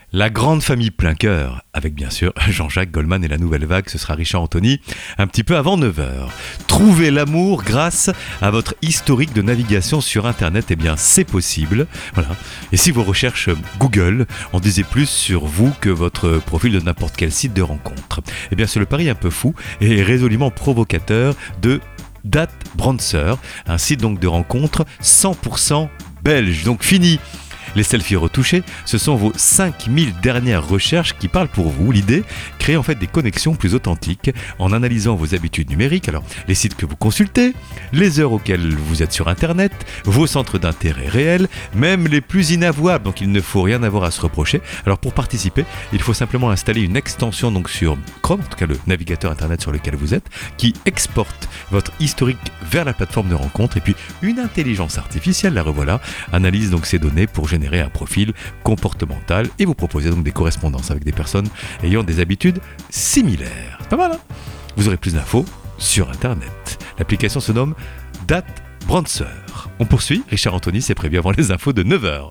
La grande famille plein cœur, avec bien sûr Jean-Jacques Goldman et la nouvelle vague, ce sera Richard Anthony, un petit peu avant 9h. Trouvez l'amour grâce à votre historique de navigation sur Internet, eh bien c'est possible. Voilà. Et si vos recherches Google en disaient plus sur vous que votre profil de n'importe quel site de rencontre, eh bien c'est le pari un peu fou et résolument provocateur de Dat Bronzer, un site donc de rencontre 100% belge. Donc fini les selfies retouchés, ce sont vos 5000 dernières recherches qui parlent pour vous. L'idée, créer en fait des connexions plus authentiques en analysant vos habitudes numériques, alors les sites que vous consultez, les heures auxquelles vous êtes sur Internet, vos centres d'intérêt réels, même les plus inavouables, donc il ne faut rien avoir à se reprocher. Alors pour participer, il faut simplement installer une extension donc sur Chrome, en tout cas le navigateur Internet sur lequel vous êtes, qui exporte votre historique vers la plateforme de rencontre et puis une intelligence artificielle, la revoilà, analyse donc ces données pour générer un profil comportemental et vous proposer donc des correspondances avec des personnes ayant des habitudes similaires. Pas mal, hein? Vous aurez plus d'infos sur Internet. L'application se nomme Dat Bronzer. On poursuit, Richard Anthony, c'est prévu avant les infos de 9h.